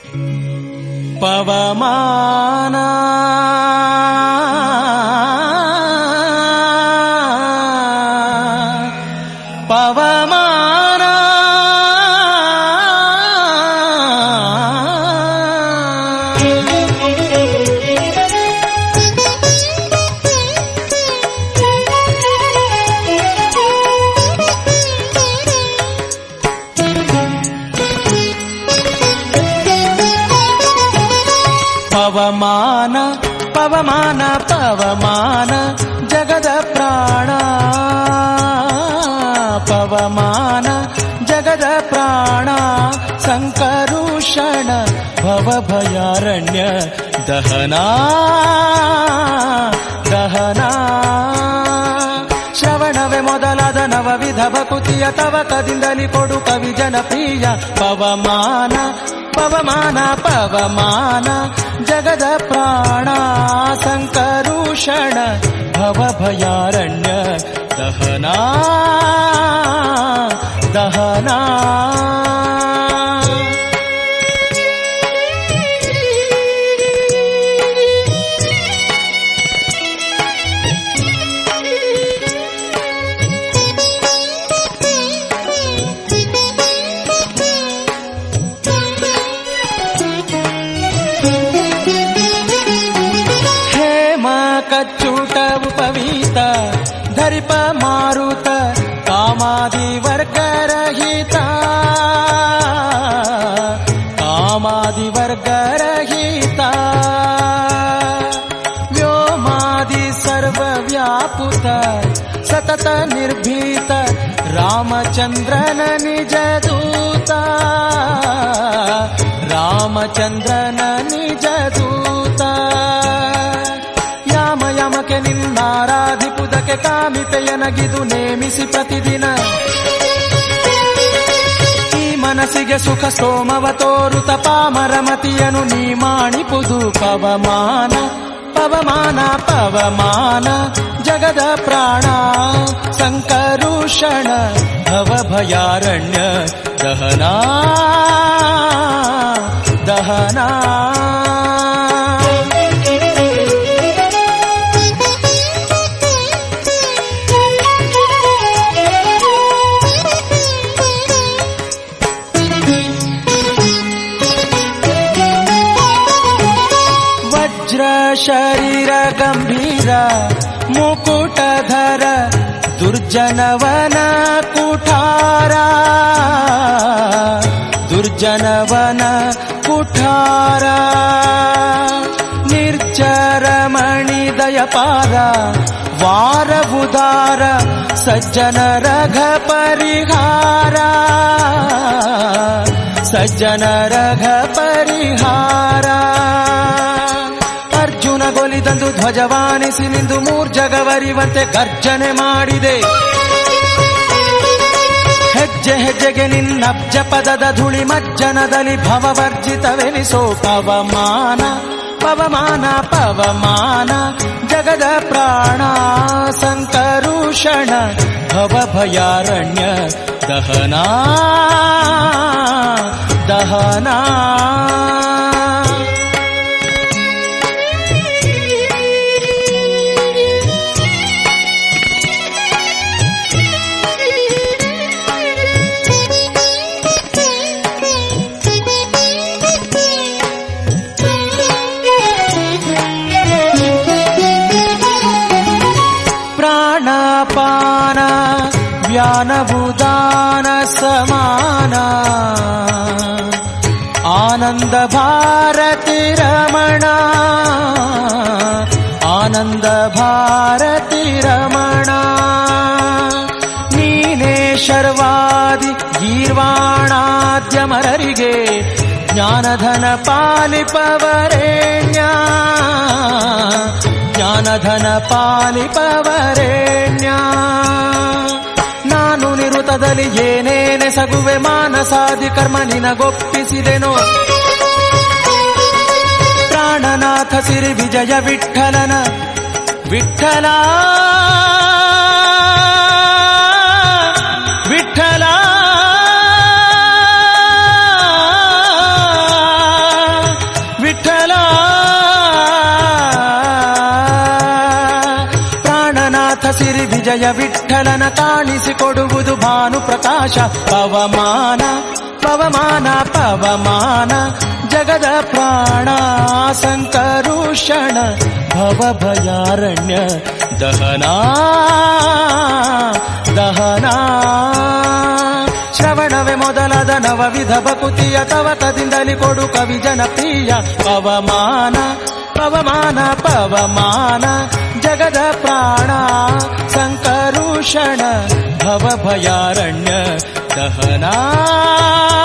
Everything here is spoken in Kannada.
ಪವಮಾನ ಪವಮಾನ ಪವಮಾನ ಪವಮಾನ ಪವಮಾನ ಜಗದ ಪ್ರಾಣ ಪವಮಾನ ಜಗದ ಪ್ರಾಣ ಸಂಕರುಷಣ ಭವಭಯಾರಣ್ಯ ದಹನ ದಹನ ಶ್ರವಣವೇ ಮೊದಲಾದ ನವವಿಧ ಭಕುತಿಯ ತವಕದಿಂದಲಿ ಕೊಡು ಕವಿ ಜನಪ್ರಿಯ ಪವಮಾನ ಪವಮಾನ ಪವಮಾನ ಜಗದ ಪ್ರಾಣ ಸಂಕರುಷಣ ಭವಭಯಾರಣ್ಯ ದಹನ ದಹನ ಕಚ್ಚೂಟ ಉಪವೀತ ಧರಿಪ ಮಾರುತ ಕಾಮಾದಿ ವರ್ಗರಹಿತ ಕಾಮಾದಿ ವರ್ಗರಹಿತ ವ್ಯೋಮಾದಿ ಸರ್ವವ್ಯಾಪುತ ಸತತ ನಿರ್ಭೀತ ರಾಮಚಂದ್ರನ ನಿಜ ದೂತ ರಾಮಚಂದ್ರನ ನಿಜ ದೂತ ಯಮಕೆ ನಿನ್ನಾರಾಧಿಪುದಕ್ಕೆ ಕಾಮಿತೆಯನಗಿದು ನೇಮಿಸಿ ಪ್ರತಿದಿನ ಈ ಮನಸ್ಸಿಗೆ ಸುಖ ಸೋಮವ ತೋರುತ ಪಾಮರಮತಿಯನು ನೀ ಮಾಣಿಪುದು ಪವಮಾನ ಪವಮಾನ ಪವಮಾನ ಜಗದ ಪ್ರಾಣ ಸಂಕರುಷಣ ಭವಭಯಾರಣ್ಯ ದಹನ ದಹನ ಶರೀರ ಗಂಭೀರ ಮುಕುಟಧರ ದುರ್ಜನವನ ಕುಠಾರ ದುರ್ಜನವನ ಕುಠಾರ ನಿರ್ಜರಮಣಿ ದಯಪಾರ ವಾರಬುಧಾರ ಸಜ್ಜನ ರಘ ಪರಿಹಾರ ಸಜ್ಜನ ರಘ ಪರಿಹಾರ ಅರ್ಜುನಗೊಲಿದಂದು ಧ್ವಜವಾನಿಸಿ ನಿಂದು ಮೂರ್ಜಗವರಿವಂತೆ ಗರ್ಜನೆ ಮಾಡಿದೆ ಹೆಜ್ಜೆ ಹೆಜ್ಜೆಗೆ ನಿನ್ನಬ್ಜ ಪದದ ಧೂಳಿ ಮಜ್ಜನದಲ್ಲಿ ಭವವರ್ಜಿತವೆನಿಸೋ ಪವಮಾನ ಪವಮಾನ ಪವಮಾನ ಜಗದ ಪ್ರಾಣ ಸಂಕರುಷಣ ಭವಭಯಾರಣ್ಯ ದಹನ ದಹನ ಪ್ರಾಣಪಾನ ವ್ಯಾನಭುದಾನ ಸಮಾನ ಆನಂದ ಭಾರತಿ ರಮಣ ಆನಂದ ಭಾರತಿ ರಮಣ ನೀನೇ ಶರ್ವಾದಿ ಗೀರ್ವಾಣಾದ್ಯಮರರಿಗೆ ಜ್ಞಾನಧನ ಪಾಲಿಪವರೇಣ್ಯ ಜ್ಞಾನಧನ ಪಾಲಿಪವರೇಣ್ಯ ನಾನು ನಿರುತದಲ್ಲಿ ಏನೇನೆ ಸಗುವೆ ಮಾನಸಾದಿ ಕರ್ಮ ನಿನಗೊಪ್ಪಿಸಿದೆನೋ ಪ್ರಾಣನಾಥ ಸಿರಿ ವಿಜಯ ವಿಠಲನ ವಿಠಲ ವಿಠಲ ವಿಜಯ ವಿಠಲನ ಕಾಣಿಸಿಕೊಡುವುದು ಭಾನು ಪ್ರಕಾಶ. ಪವಮಾನ ಪವಮಾನ ಪವಮಾನ ಜಗದ ಪ್ರಾಣ ಸಂಕರುಷಣ ಭವಭಯಾರಣ್ಯ ದಹನಾ ದಹನಾ. ಶ್ರವಣವೇ ಮೊದಲಾದ ನವವಿಧ ಭಕುತಿಯ ತವಕದಿಂದಲಿ ಕೊಡು ಕವಿ ಜನಪ್ರಿಯ. ಪವಮಾನ ಪವಮಾನ ಪವಮಾನ ಜಗದ ಪ್ರಾಣ ಸಂಕರುಷಣ ಭವಭಯಾರಣ್ಯ ದಹನಾ.